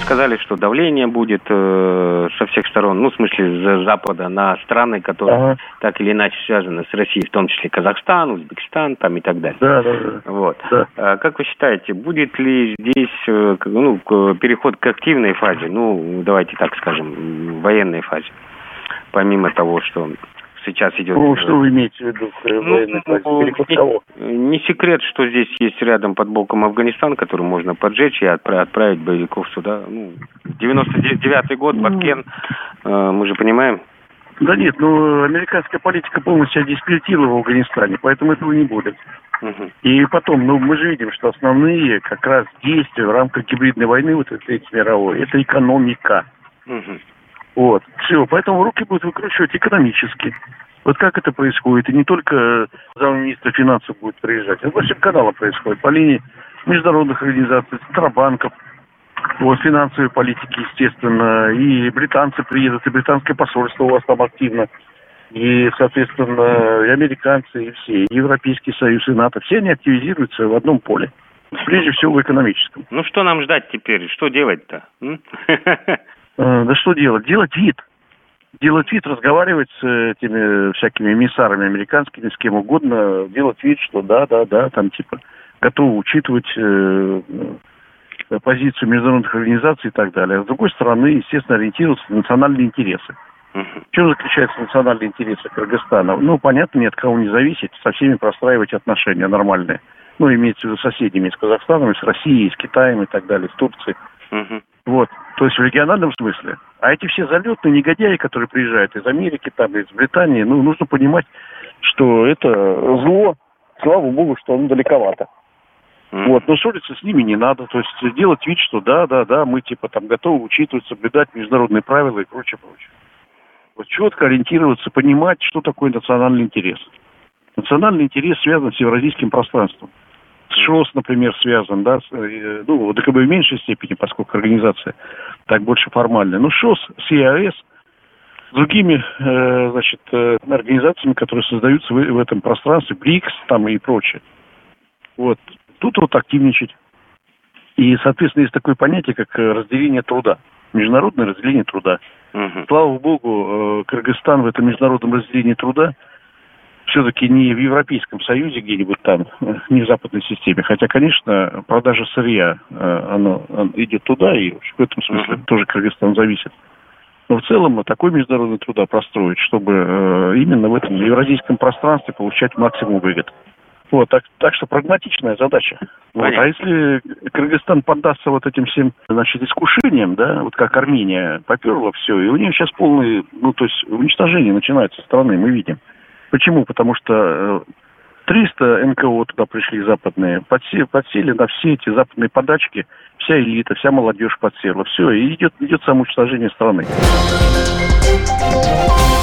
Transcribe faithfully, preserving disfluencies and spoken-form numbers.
сказали, что давление будет э, со всех сторон, ну, в смысле, с Запада на страны, которые ага. так или иначе связаны с Россией, в том числе Казахстан, Узбекистан там и так далее. Да, да, да. Вот. Да. А как вы считаете, будет ли здесь э, ну, переход к активной фазе, ну, давайте так скажем, военной фазе, помимо того, что сейчас идет... Ну, что вы имеете в виду в военной фазе? Ну, Переход кого? Не секрет, что здесь есть рядом под боком Афганистан, который можно поджечь и отправить, отправить боевиков сюда. Ну, девяносто девятый год, Баткен, э, мы же понимаем. Да нет, ну, американская политика полностью дискредитировала в Афганистане, поэтому этого не будет. Угу. И потом, ну, мы же видим, что основные как раз действия в рамках гибридной войны, вот этой Третьей мировой, это экономика. Угу. Вот, все, поэтому руки будут выкручивать экономически. Вот как это происходит, и не только замминистра финансов будет приезжать, это по всем каналам происходит, по линии международных организаций, центробанков, вот, финансовой политики, естественно, и британцы приедут, и британское посольство у вас там активно, и, соответственно, и американцы, и все, и Европейский Союз, и НАТО, все они активизируются в одном поле, прежде всего в экономическом. Ну, что нам ждать теперь, что делать-то? Да что делать? Делать вид. Делать вид, разговаривать с этими всякими эмиссарами американскими, с кем угодно, делать вид, что да, да, да, там типа готовы учитывать э, позицию международных организаций и так далее. А с другой стороны, естественно, ориентироваться на национальные интересы. Uh-huh. В чем заключаются национальные интересы Кыргызстана? Ну, понятно, ни от кого не зависеть, со всеми простраивать отношения нормальные. Ну, имеется в виду соседями, с Казахстаном, с Россией, с Китаем и так далее, с Турцией. Uh-huh. Вот, то есть в региональном смысле. А эти все залетные негодяи, которые приезжают из Америки, там, из Британии, ну, нужно понимать, что это зло, слава богу, что оно далековато. Mm. Вот, но ссориться с ними не надо, то есть делать вид, что да, да, да, мы типа там готовы учитывать, соблюдать международные правила и прочее, прочее. Вот четко ориентироваться, понимать, что такое национальный интерес. Национальный интерес связан с евразийским пространством. С ШОС, например, связан, да, с, ну, ДКБ в меньшей степени, поскольку организация так больше формальная. Но ШОС, с ЕАЭС, с другими, э, значит, э, организациями, которые создаются в, в этом пространстве, БРИКС там и прочее. Вот. Тут вот активничать. И, соответственно, есть такое понятие, как разделение труда. Международное разделение труда. Угу. Слава богу, э, Кыргызстан в этом международном разделении труда все-таки не в Европейском Союзе где-нибудь там, не в западной системе. Хотя, конечно, продажа сырья, она, она идет туда, и в этом смысле uh-huh. тоже Кыргызстан зависит. Но в целом такой международный труда простроить, чтобы именно в этом евразийском пространстве получать максимум выгод. Вот, так, так что прагматичная задача. Вот. А если Кыргызстан поддастся вот этим всем, значит, искушениям, да, вот как Армения поперла все, и у нее сейчас полное, ну, то есть уничтожение начинается со страны, мы видим. Почему? Потому что триста эн ка о туда пришли западные, подсели, подсели на все эти западные подачки, вся элита, вся молодежь подсела. Все, и идет, идет самоуничтожение страны.